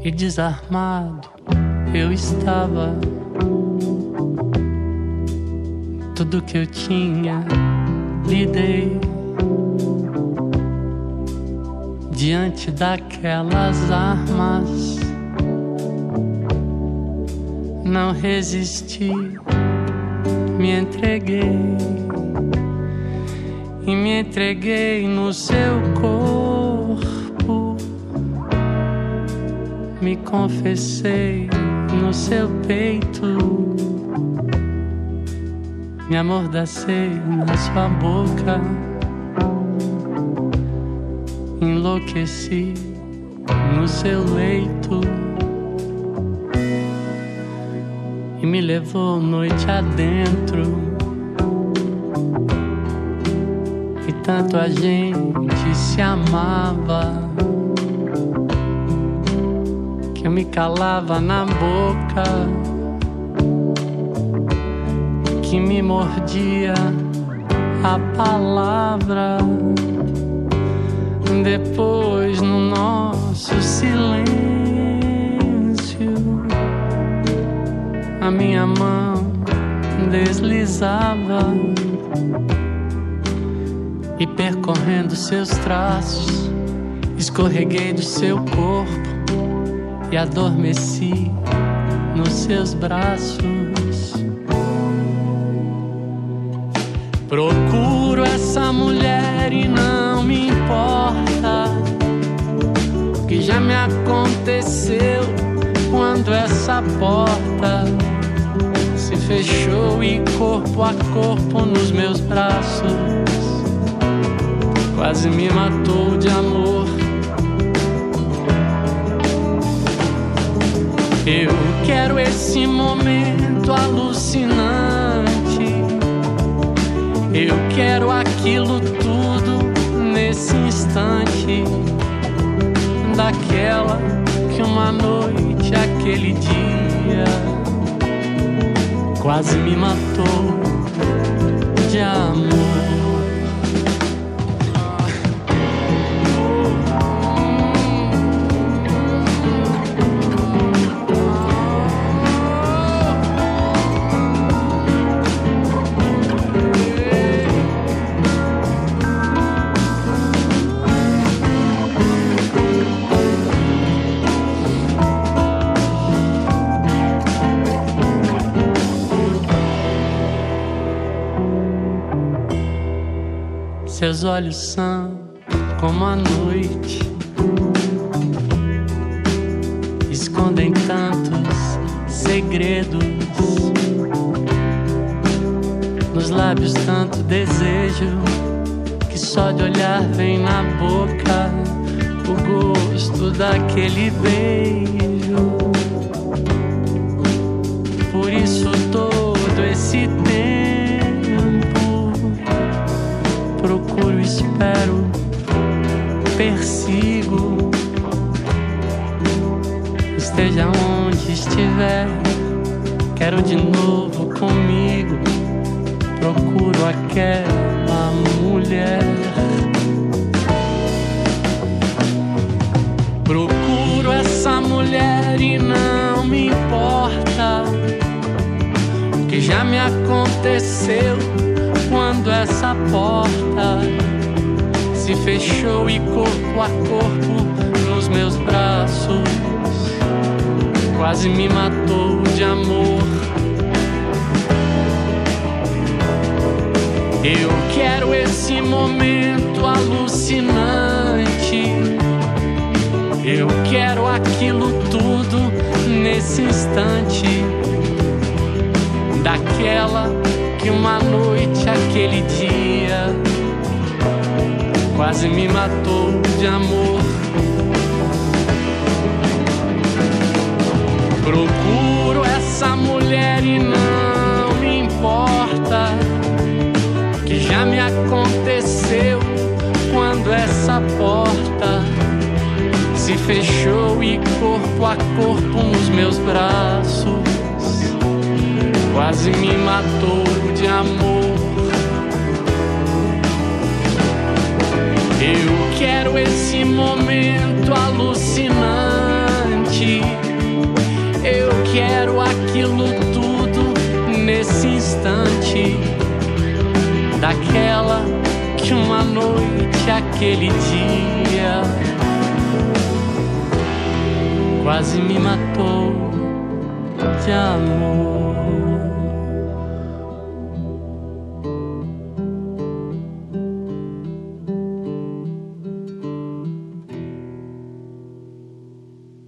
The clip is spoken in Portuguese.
e desarmado eu estava. Tudo que eu tinha lhe dei. Diante daquelas armas não resisti, me entreguei. E me entreguei no seu corpo. Me confessei no seu peito. Me amordacei na sua boca. Enlouqueci no seu leito. E me levou noite adentro. E tanto a gente se amava que eu me calava na boca, que me mordia a palavra. Depois, no nosso silêncio, a minha mão deslizava e, percorrendo seus traços, escorreguei do seu corpo e adormeci nos seus braços. Procuro essa mulher e não me importa o que já me aconteceu quando essa porta se fechou e corpo a corpo nos meus braços quase me matou de amor. Eu quero esse momento alucinante. Eu quero aquilo tudo nesse instante. Daquela que uma noite, aquele dia, quase me matou de amor. Seus olhos são como a noite, escondem tantos segredos. Nos lábios tanto desejo, que só de olhar vem na boca o gosto daquele beijo. Por isso todo esse tempo procuro, espero, persigo. Esteja onde estiver, quero de novo comigo. Procuro aquela mulher. Procuro essa mulher e não me importa o que já me aconteceu quando essa porta se fechou e corpo a corpo nos meus braços quase me matou de amor. Eu quero esse momento alucinante. Eu quero aquilo tudo nesse instante. Daquela que uma noite, aquele dia, quase me matou de amor. Procuro essa mulher e não me importa o que já me aconteceu quando essa porta se fechou e corpo a corpo nos meus braços quase me matou de amor. Eu quero esse momento alucinante. distante daquela que uma noite, aquele dia, quase me matou de amor.